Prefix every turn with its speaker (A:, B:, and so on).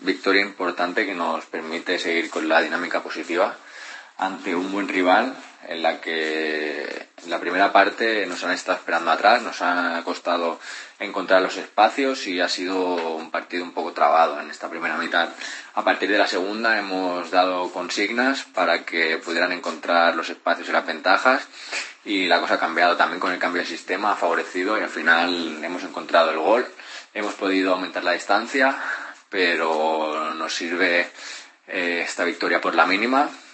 A: victoria importante que nos permite seguir con la dinámica positiva ante un buen rival en la que en la primera parte nos han estado esperando atrás, nos ha costado encontrar los espacios y ha sido un partido un poco trabado en esta primera mitad. A partir de la segunda hemos dado consignas para que pudieran encontrar los espacios y las ventajas y la cosa ha cambiado también con el cambio de sistema, ha favorecido y al final hemos encontrado el gol, hemos podido aumentar la distancia, pero nos sirve esta victoria por la mínima